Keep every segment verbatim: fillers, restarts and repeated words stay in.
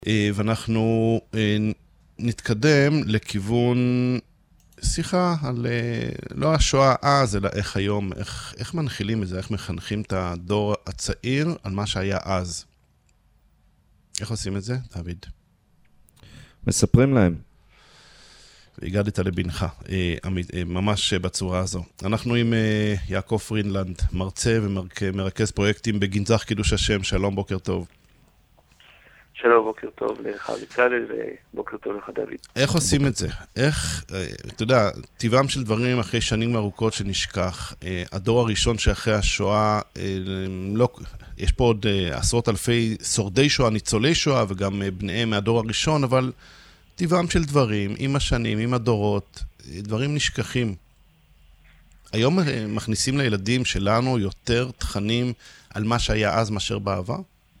ואנחנו נתקדם לכיוון שיחה על לא השואה אז, אלא איך היום, איך, איך מנחילים את זה, איך מחנכים את הדור הצעיר על מה שהיה אז. איך עושים את זה, דוד? מספרים להם. והגדת לבנך, ממש בצורה הזו. אנחנו עם יעקב פרינלנד, מרצה ומרכז פרויקטים בגנזך קידוש השם. שלום, בוקר טוב. שלום, בוקר טוב לך בצלאל, ובוקר טוב לך דוד. איך עושים את זה? איך, אתה יודע, טבעם של דברים אחרי שנים ארוכות שנשכח, הדור הראשון שאחרי השואה, לא, יש פה עוד עשרות אלפי שורדי שואה, ניצולי שואה, וגם בניהם מהדור הראשון, אבל טבעם של דברים, עם השנים, עם הדורות, דברים נשכחים. היום מכניסים לילדים שלנו יותר תכנים על מה שהיה אז מאשר בעבר?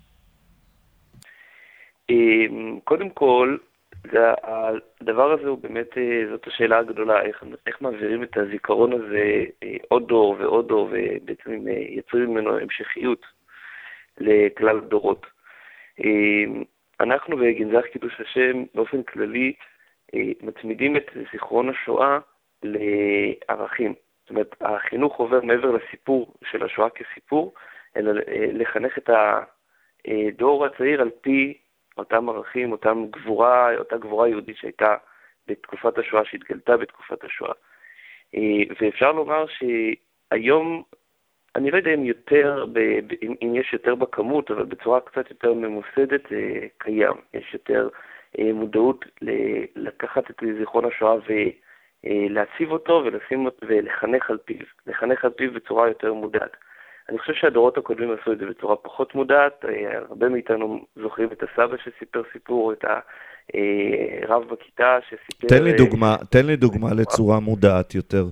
קודם כל, הדבר הזה הוא באמת, זאת השאלה הגדולה, איך, איך מעבירים את הזיכרון הזה עוד דור ועוד דור, ובעצם יצרים ממנו המשכיות לכלל הדורות. אנחנו בגנזך קידוש השם באופן כללי מצמידים את זיכרון השואה לערכים. זאת אומרת, החינוך עובר מעבר לסיפור של השואה כסיפור, אלא לחנך את הדור הצעיר על פי אותם ערכים, אותם גבורה, אותה גבורה יהודית שהייתה בתקופת השואה, שהתגלתה בתקופת השואה. ואפשר לומר שהיום, אני לא יודע אם יותר, אם יש יותר בכמות, אבל בצורה קצת יותר ממוסדת קיים. יש יותר מודעות לקחת את זיכרון השואה ולהציב אותו ולשים, ולחנך על פיו, לחנך על פיו בצורה יותר מודעת. אני חושב שהדורות הקודמים עשו את זה בצורה פחות מודעת, הרבה מאיתנו זוכרים את הסבא שסיפר סיפור, את הרב בכיתה שסיפר... תן לי דוגמה, תן לי דוגמה לצורה מודעת יותר.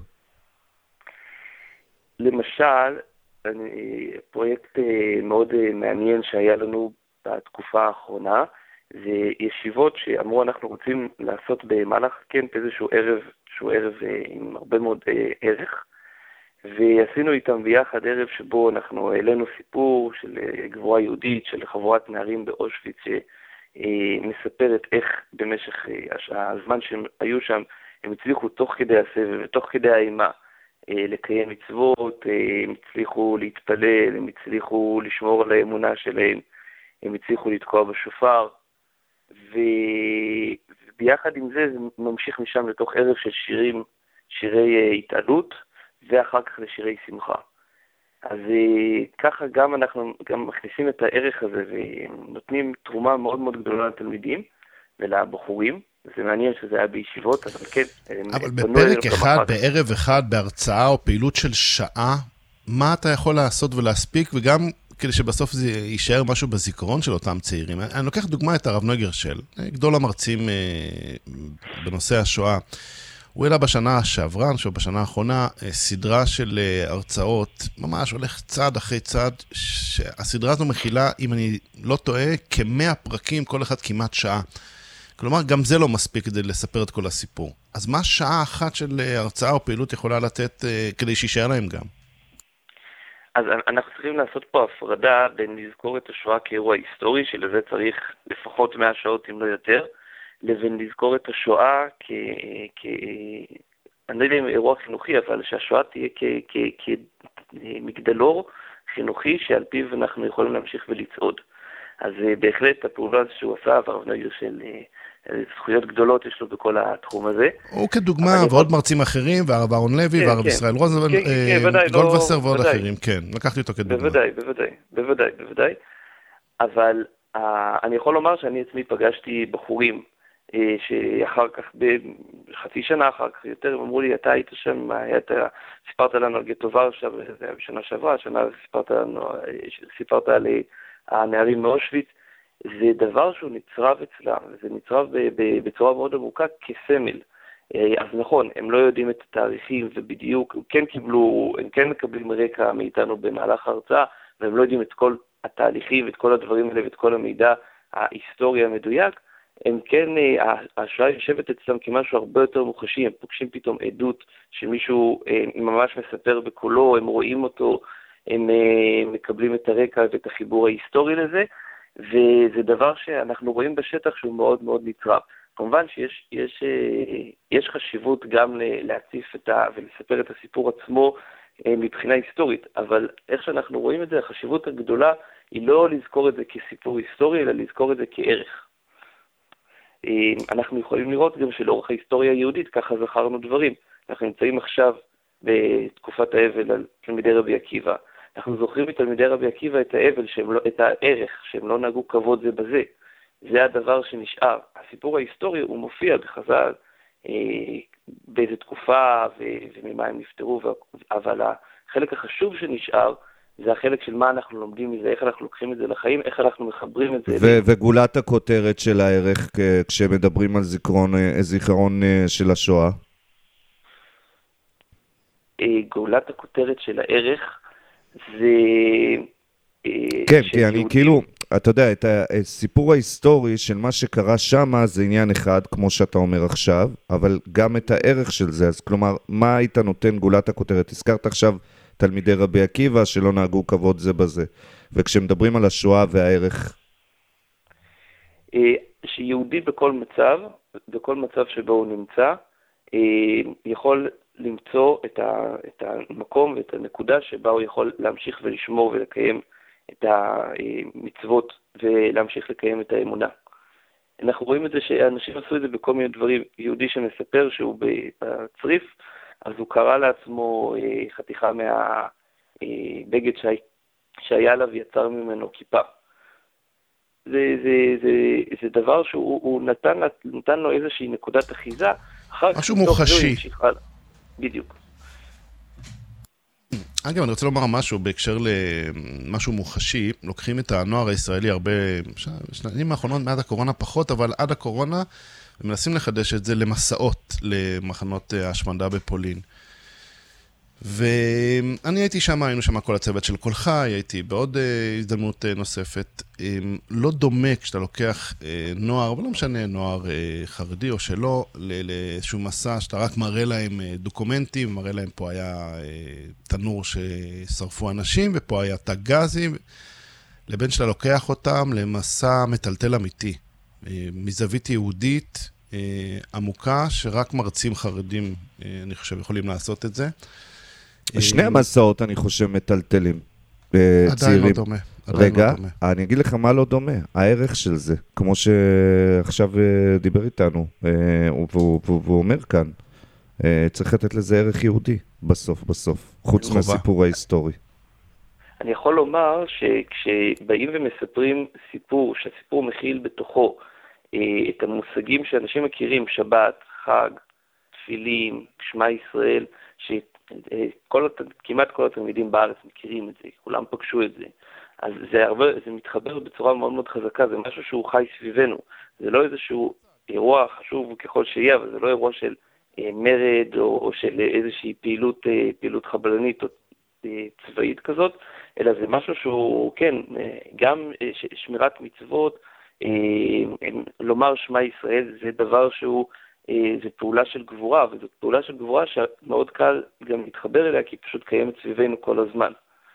למשל, פרויקט מאוד מעניין שהיה לנו בתקופה האחרונה, זה ישיבות שאמרו אנחנו רוצים לעשות במהלך קמפ איזשהו ערב, שהוא ערב עם הרבה מאוד ערך, ועשינו איתם ביחד ערב שבו אנחנו העלינו סיפור של גבורה יהודית, של חבורת נערים באושוויץ, שמספרת איך במשך הזמן שהם היו שם, הם הצליחו תוך כדי הסבב ותוך כדי האימה לקיים מצוות, הם הצליחו להתפלל, הם הצליחו לשמור על האמונה שלהם, הם הצליחו לתקוע בשופר, וביחד עם זה זה ממשיך משם לתוך ערב של שירים, שירי התעלות, ואחר כך לשירי שמחה. אז ככה גם אנחנו גם מכניסים את הערך הזה ונותנים תרומה מאוד מאוד גדולה לתלמידים ולבחורים. זה מעניין שזה היה בישיבות, אבל כן. אבל בפרק אחד, בערב אחד, בהרצאה או פעילות של שעה, מה אתה יכול לעשות ולהספיק, וגם כדי שבסוף זה יישאר משהו בזיכרון של אותם צעירים. אני לוקח דוגמה את הרב נוי גרשל, גדול המרצים בנושא השואה. הוא העלה בשנה שעברה, אני חושב בשנה האחרונה, סדרה של הרצאות, ממש הולך צעד אחרי צעד, שהסדרה הזו מכילה, אם אני לא טועה, כמאה פרקים, כל אחד כמעט שעה. כלומר, גם זה לא מספיק כדי לספר את כל הסיפור. אז מה שעה אחת של הרצאה או פעילות יכולה לתת כדי שישאר להם גם? אז אנחנו צריכים לעשות פה הפרדה בין לזכור את השואה כאירוע היסטורי, שלזה צריך לפחות מאה שעות אם לא יותר, לבין לזכור את השואה כ... כ... אני לא יודע אם אירוע חינוכי, אבל שהשואה תהיה כמגדלור חינוכי שעל פיו אנחנו יכולים להמשיך ולצעוד. אז בהחלט הפעולה שהוא עשה, והרב נוי גרשל, זכויות גדולות יש לו בכל התחום הזה. הוא כדוגמה, ועוד מרצים אחרים, והרב אהרון לוי, והרב ישראל רוזנבלום, גולדווסר ועוד אחרים, כן, לקחתי אותו כדוגמה. בוודאי, בוודאי, בוודאי, בוודאי. אבל אני יכול לומר שאני עצמי פגשתי בחורים, שאחר כך, בחצי שנה אחר כך, יותר הם אמרו לי, אתה היית שם, אתה סיפרת לנו על גטו ורשה, זה היה בשנה שעברה, השנה סיפרת לנו, סיפרת על הנערים מאושוויץ, זה דבר שהוא נצרב אצלם, זה נצרב בצורה מאוד עמוקה כסמל. אז נכון, הם לא יודעים את התאריכים, ובדיוק, הם כן קיבלו, הם כן מקבלים רקע מאיתנו במהלך ההרצאה, והם לא יודעים את כל התהליכים, את כל הדברים האלה, ואת כל המידע ההיסטורי המדויק, הם כן, ההשראה יושבת אצלם כמשהו הרבה יותר מוחשי, הם פוגשים פתאום עדות שמישהו ממש מספר בקולו, הם רואים אותו, הם מקבלים את הרקע ואת החיבור ההיסטורי לזה, וזה דבר שאנחנו רואים בשטח שהוא מאוד מאוד נצרב. כמובן שיש יש, יש חשיבות גם להציף את ה, ולספר את הסיפור עצמו מבחינה היסטורית, אבל איך שאנחנו רואים את זה, החשיבות הגדולה היא לא לזכור את זה כסיפור היסטורי, אלא לזכור את זה כערך. אנחנו יכולים לראות גם שלאורך ההיסטוריה היהודית, ככה זכרנו דברים. אנחנו נמצאים עכשיו בתקופת האבל על תלמידי רבי עקיבא. אנחנו זוכרים מתלמידי רבי עקיבא את האבל, לא, את הערך, שהם לא נהגו כבוד זה בזה. זה הדבר שנשאר. הסיפור ההיסטורי הוא מופיע בחז"ל אה, באיזו תקופה ו- וממה הם נפטרו, ו- אבל החלק החשוב שנשאר זה החלק של מה אנחנו לומדים מזה, איך אנחנו לוקחים את זה לחיים, איך אנחנו מחברים את זה. ו- וגולת הכותרת של הערך כשמדברים על זיכרון, זיכרון של השואה? גולת הכותרת של הערך זה... כן, כי אני כאילו, אתה יודע, את הסיפור ההיסטורי של מה שקרה שם זה עניין אחד, כמו שאתה אומר עכשיו, אבל גם את הערך של זה, אז כלומר, מה היית נותן גולת הכותרת? הזכרת עכשיו תלמידי רבי עקיבא שלא נהגו כבוד זה בזה, וכשמדברים על השואה והערך? שיהודי בכל מצב, בכל מצב שבו הוא נמצא, יכול למצוא את, ה, את המקום ואת הנקודה שבה הוא יכול להמשיך ולשמור ולקיים את המצוות ולהמשיך לקיים את האמונה. אנחנו רואים את זה שאנשים עשו את זה בכל מיני דברים. יהודי שמספר שהוא בצריף, אז הוא קרא לעצמו חתיכה מהבגד שהיה, שהיה עליו יצר ממנו כיפה. זה, זה, זה, זה דבר שהוא נתן, נתן לו איזושהי נקודת אחיזה. משהו מוחשי. בדיוק. אגב, אני רוצה לומר משהו בהקשר למשהו מוחשי. לוקחים את הנוער הישראלי הרבה, שנים האחרונות, מעד הקורונה פחות, אבל עד הקורונה, ומנסים לחדש את זה למסעות, למחנות השמדה בפולין. ואני הייתי שם, היינו שם כל הצוות של כל חי, הייתי בעוד הזדמנות נוספת. לא דומה כשאתה לוקח נוער, ולא משנה נוער חרדי או שלא, לאיזשהו מסע שאתה רק מראה להם דוקומנטים, מראה להם פה היה תנור ששרפו אנשים, ופה היה תג גזים, לבין שאתה לוקח אותם למסע מטלטל אמיתי, מזווית יהודית עמוקה, שרק מרצים חרדים, אני חושב, יכולים לעשות את זה. שני המסעות, אני חושב, מטלטלים. עדיין לא דומה. רגע, אני אגיד לך מה לא דומה. הערך של זה, כמו שעכשיו דיבר איתנו, והוא אומר כאן, צריך לתת לזה ערך יהודי, בסוף, בסוף, חוץ מהסיפור ההיסטורי. אני יכול לומר שכשבאים ומספרים סיפור, שהסיפור מכיל בתוכו את המושגים שאנשים מכירים, שבת, חג, תפילים, שמע ישראל, ש... כל, כמעט כל התלמידים בארץ מכירים את זה, כולם פגשו את זה. אז זה, הרבה, זה מתחבר בצורה מאוד מאוד חזקה, זה משהו שהוא חי סביבנו. זה לא איזשהו אירוע חשוב ככל שיהיה, אבל זה לא אירוע של אה, מרד או, או של איזושהי פעילות, אה, פעילות חבלנית או אה, צבאית כזאת, אלא זה משהו שהוא, כן, אה, גם אה, ש, שמירת מצוות, אה, לומר שמע ישראל, זה דבר שהוא זו פעולה של גבורה, וזו פעולה של גבורה שמאוד קל גם להתחבר אליה, כי היא פשוט קיימת סביבנו כל הזמן.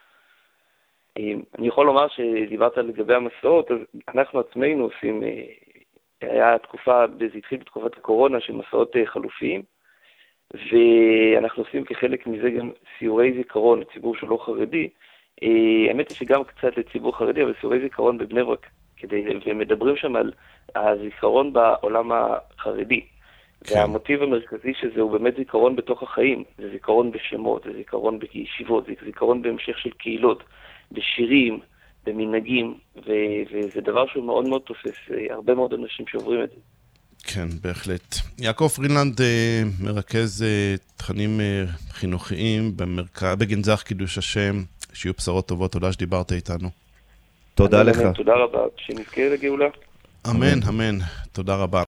אני יכול לומר שדיברת לגבי המסעות, אז אנחנו עצמנו עושים, היה תקופה, זה התחיל בתקופת הקורונה של מסעות חלופיים, ואנחנו עושים כחלק מזה גם סיורי זיכרון לציבור שלא חרדי. האמת היא שגם קצת לציבור חרדי, אבל סיורי זיכרון בבני ברק, ומדברים שם על הזיכרון בעולם החרדי. והמוטיב המרכזי שזה הוא באמת זיכרון בתוך החיים, זה זיכרון בשמות, זה זיכרון בישיבות, זה זיכרון בהמשך של קהילות, בשירים, במנהגים, ו- וזה דבר שהוא מאוד מאוד תופס, הרבה מאוד אנשים שעוברים את זה. כן, בהחלט. יעקב פרינלנד מרכז תכנים חינוכיים במרכז, בגנזך קידוש השם, שיהיו בשורות טובות, תודה שדיברת איתנו. תודה לך. תודה רבה, שנזכה לגאולה. אמן, אמן, תודה רבה.